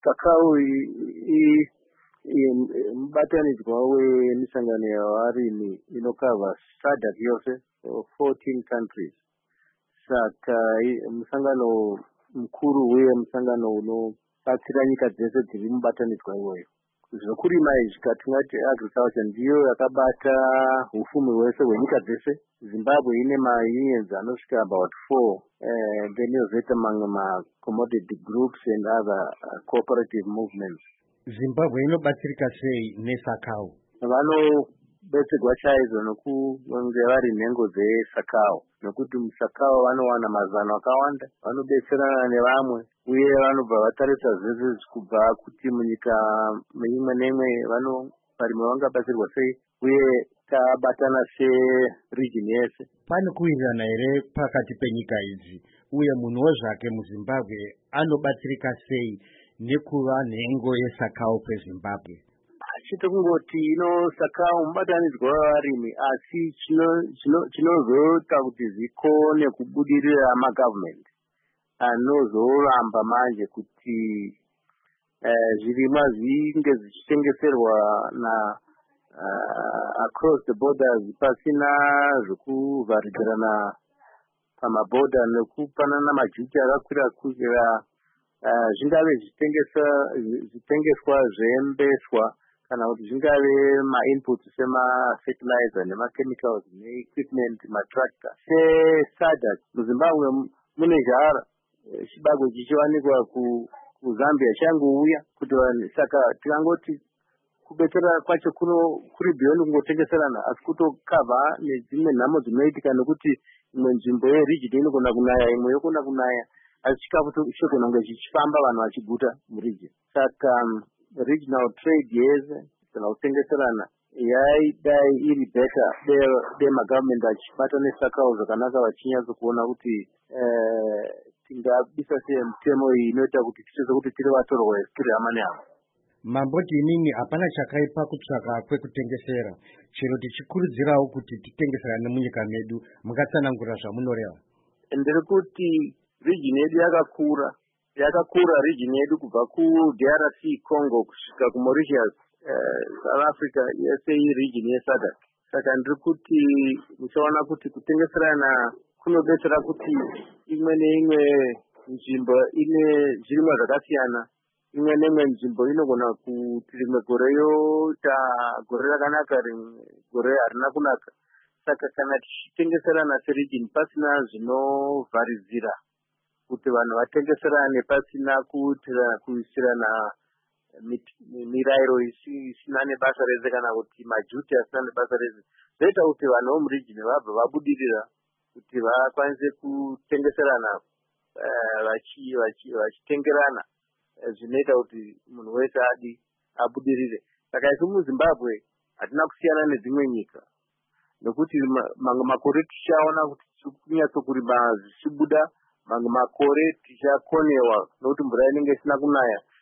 kakao mubatanidzwa wemisangano yevarimi inokava SADC yose 14 countries. Saka musangano mukuru uye musangano unobatsira nyika dzese dziri mubatanidzwa iwoyo. Zvokurima izvi katingati agriculture ndiyo yakabata hupfumi hwese hwenyika dzese. Zimbabwe ine maunions anosvika about 4, then yozoita mamwe commodity groups and other cooperative movements. Zimbabwe inobatsirika sei nesakao? Vanobetserwa chaizvo nekunge vari nhengo dzesakao, nekuti musakao vanowana mazano akawanda, vanobetserana nevamwe uye vanobva vatarisa zvese kubva kuti munyika imwe neimwe varimi vangabatsirwa sei uye tabatana seregion yese. Pane kuwirirana here pakati penyika idzi uye munhu wezvake muZimbabwe anobatsirika sei nekuva nhengo yesakao kweZimbabwe? Chete kungoti sakao mubatanidzwa wavarimi, asi chinozota kuti zvikone kubudirira magovernment anozoramba manje kuti zvirimwa zvinge zvichitengeserwa across the borders pasina zvekuvharidzirana pamabhodha nekupanana majuti akakwira zvingave zvitengeswa zvembeswa kana kuti zvingave mainputs semafertilizer nemachemicals neequipment matractor. SADC muZimbabwe mune jara chibagwe chichiwanikwa kuZambia changouya kuti vanhu, saka tikangoti kubetserana kwacho kuri beyond kungotengeserana, asi kutokavha nedzimwe nhamo dzinoitika nekuti imwe nzvimbo yeregion inogona kunaya, imwe yogona kunaya, asi chikafu chogona kunge chichifamba vanhu vachiguta muregion. Saka regional trade yese kana kutengeserana yaidai iri beta demagovernment achibata nesakao zvakanaka, vachinyatso kuona kuti tingabisa sei mitemo iyi inoita kuti ticheze kuti tiri vatorwa tiri hama nehama. Mamboti inini hapana chakaipa kutsvaka kwekutengesera, chero tichikurudzirawo kuti titengeserane munyika medu. Mungatsanangura zvamunoreva? Ndiri kuti region yedu yakakura region yedu kubva kuDRC Congo kusvika kuMauritius, South Africa yese region yeSADC. Saka ndiri kuti muchaona kuti kutengeserana kunobetsera kuti imwe neimwe nzvimbo ine zvirimwa zvakasiyana. Imwe neimwe nzvimbo inogona kuti rimwe gore yoita gore rakanaka, rimwe gore harina kunaka. Saka kana tichitengeserana seregion pasina zvinovharidzira kuti vanhu vatengeserane pasina kuisirana mirayiro isina nebasa rese kana kuti majuti asina nebasa rese, zvoita kuti vanhu vomuregion vabva vabudirira kuti vakwanise kutengeserana vachitengerana, zvinoita kuti munhu wese abudirire. Saka isu muZimbabwe hatina kusiyana nedzimwe nyika, nekuti mamwe makore tichaona kuti kunyatsokurima zvichibuda, mamwe makore tichakonewa nokuti mvura inenge isina kunaya.